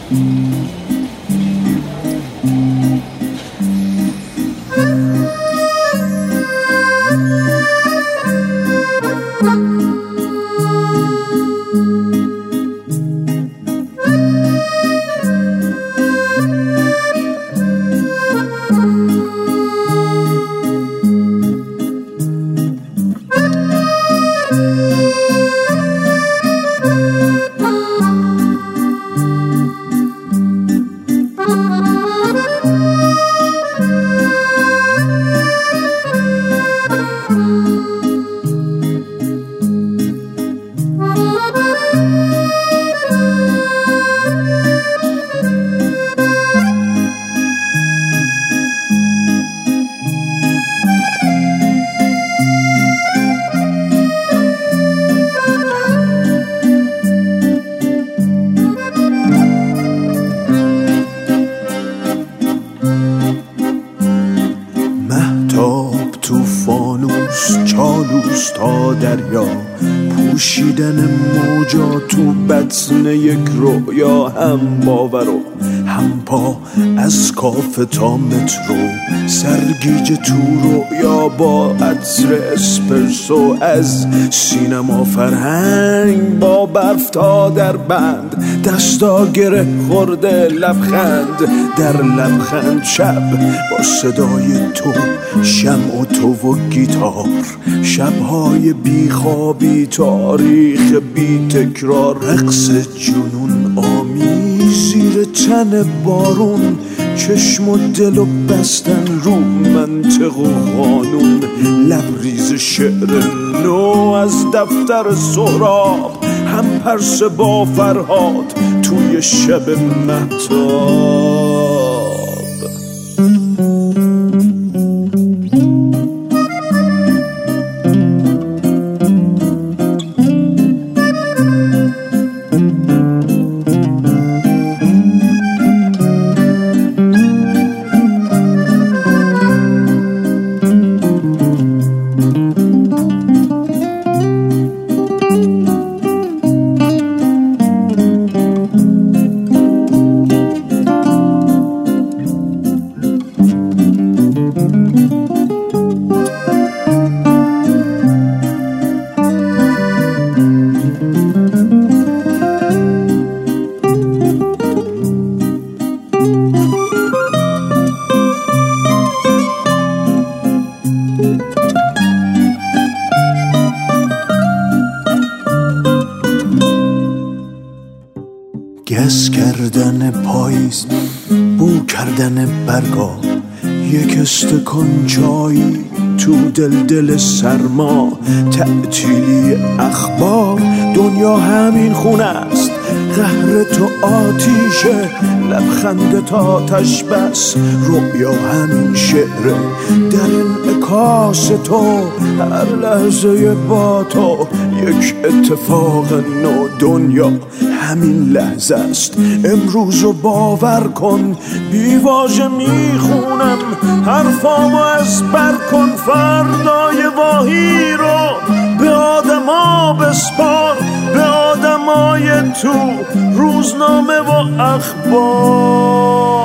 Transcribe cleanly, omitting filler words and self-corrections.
چالوس تا دریا، پوشیدن موجا تو بطن یک رویا، هم باور و هم پا از کافه تا مترو، سرگیجه تو رویا با عطر اسپرسو، از سینما فرهنگ با برف تا در بند، دستا گره خورده لبخند در لبخند، شب با صدای تو، شمع و تو و گیتار، شبهای بیخوابی، تاریخ بی تکرار، رقص جنون آمیز زیر تن بارون، چشم و دل و بستن رو منطق و قانون، لبریز شعر نو از دفتر سهراب، هم پرس با فرهاد توی شب مهتاب. گس کردن پاییز، بو کردن برگا، یک استکان چایی تو دل سرما، تعطیلی اخبار، دنیا همین خونه است، قهر تو آتیشه، لبخند تا آتش بس، رویا همین شعره، در انعکاس تو، هر لحظه با تو یک اتفاق نو، دنیا همین لحظه است، امروزو باور کن، بیواژه میخونم حرفامو از بر کن، فردای واهی رو به آدما بسپار، به آدمای تو، روزنامه و اخبار.